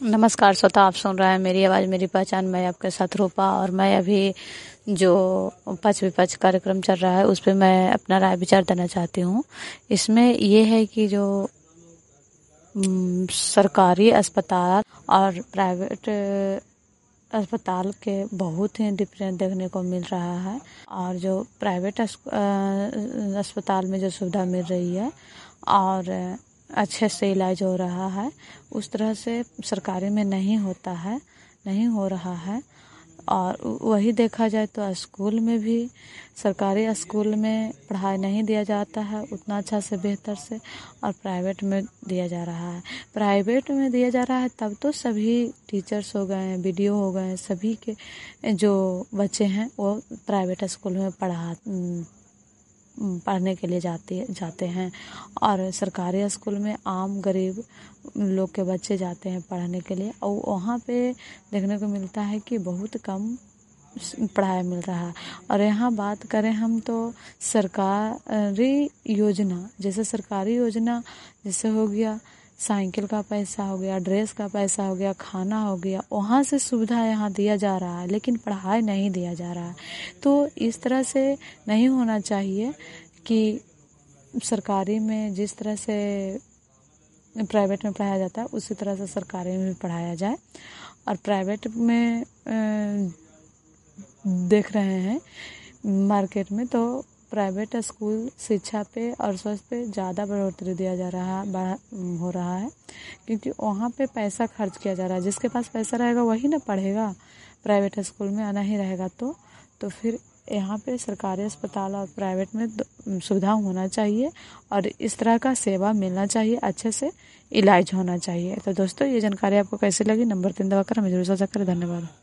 नमस्कार श्रोता, आप सुन रहे हैं मेरी आवाज़ मेरी पहचान। मैं आपके साथ रूपा, और मैं अभी जो पक्ष विपक्ष कार्यक्रम चल रहा है उस पर मैं अपना राय विचार देना चाहती हूँ। इसमें ये है कि जो सरकारी अस्पताल और प्राइवेट अस्पताल के बहुत ही डिफरेंस देखने को मिल रहा है, और जो प्राइवेट अस्पताल में जो सुविधा मिल रही है और अच्छे से इलाज हो रहा है, उस तरह से सरकारी में नहीं हो रहा है। और वही देखा जाए तो स्कूल में भी, सरकारी स्कूल में पढ़ाई नहीं दिया जाता है उतना अच्छा से बेहतर से, और प्राइवेट में दिया जा रहा है। प्राइवेट में दिया जा रहा है तब तो सभी टीचर्स हो गए हैं, बीडीओ हो गए हैं, सभी के जो बच्चे हैं वो प्राइवेट स्कूल में पढ़ने के लिए जाते हैं, और सरकारी स्कूल में आम गरीब लोग के बच्चे जाते हैं पढ़ने के लिए, और वहाँ पे देखने को मिलता है कि बहुत कम पढ़ाई मिल रहा है। और यहाँ बात करें हम तो सरकारी योजना, जैसे सरकारी योजना जैसे हो गया साइकिल का पैसा हो गया, ड्रेस का पैसा हो गया, खाना हो गया, वहाँ से सुविधा यहाँ दिया जा रहा है, लेकिन पढ़ाई नहीं दिया जा रहा है। तो इस तरह से नहीं होना चाहिए कि सरकारी में जिस तरह से प्राइवेट में पढ़ाया जाता है उसी तरह से सरकारी में भी पढ़ाया जाए। और प्राइवेट में देख रहे हैं मार्केट में तो प्राइवेट स्कूल शिक्षा पे और स्वास्थ्य पे ज़्यादा बढ़ोतरी हो रहा है, क्योंकि वहाँ पे पैसा खर्च किया जा रहा है। जिसके पास पैसा रहेगा वही ना पढ़ेगा, प्राइवेट स्कूल में आना ही रहेगा तो फिर यहाँ पे सरकारी अस्पताल और प्राइवेट में सुविधा होना चाहिए, और इस तरह का सेवा मिलना चाहिए, अच्छे से इलाज होना चाहिए। तो दोस्तों, ये जानकारी आपको कैसी लगी? नंबर 3 दबाकर हमें जरूर साझा करें। धन्यवाद।